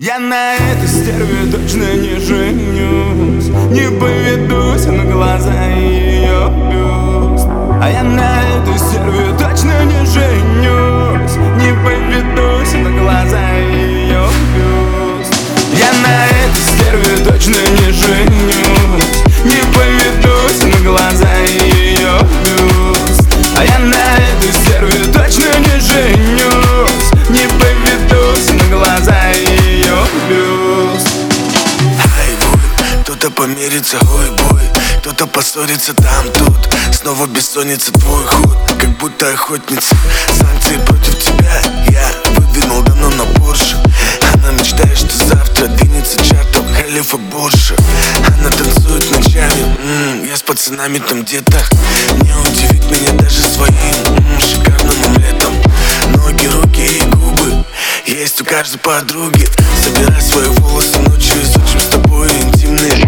Я на этой стерве точно не женюсь, не поведусь на глаза ее бюст. А я на этой стерве точно не женюсь, не поведусь на глаза ее бюст. Я на этой стерве точно не женюсь, не поведусь на глаза ее бюст. А я на этой стерве точно не женюсь, не поведусь на глаза ее бюст. Ай, будет, кто-то помирится, ой, бой, кто-то поссорится там, тут. Снова бессонница, твой ход, как будто охотница. Санкции против тебя я выдвинул давно на Порше. Она мечтает, что завтра двинется чартом Халифа Борша. Она танцует ночами, я с пацанами там где-то. Не удивит меня даже своим шикарным омлетом. Ноги, руки и губы есть у каждой подруги. Собирай свои волосы ночью, изучим с тобой интимные.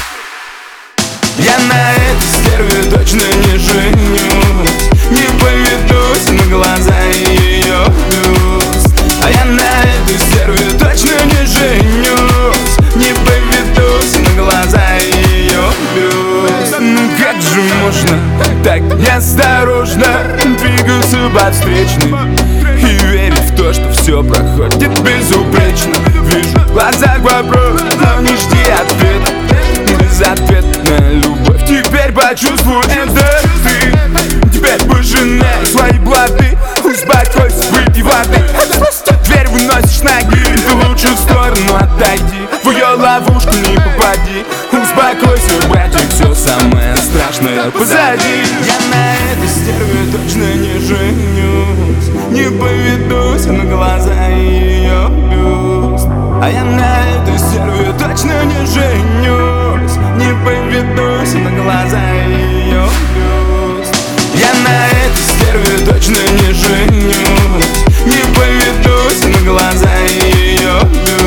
Я на этой стерве точно не женюсь, не поведусь на глаза ее бюст. А я на этой стерве точно не женюсь, не поведусь на глаза ее бюст. Ну как же можно так неосторожно двигаться под встречной и верить в то, что все проходит безупречно. Вижу в глазах вопрос, но не жди ответа. Безответная любовь, теперь почувствуй это ты. Теперь пожинай свои блаты, успокойся, выпей воды. Дверь выносишь ноги, ты лучше в сторону отойди. В ее ловушку не попади. Успокойся, братик, все самое страшное позади. Я на этой стерве точно не женюсь, не поведусь на глаза ее бюст. А я на этой стерве точно не женюсь, не поведусь на глаза ее бюст. Я на этой стерве точно не женюсь, не поведусь на глаза ее бюст.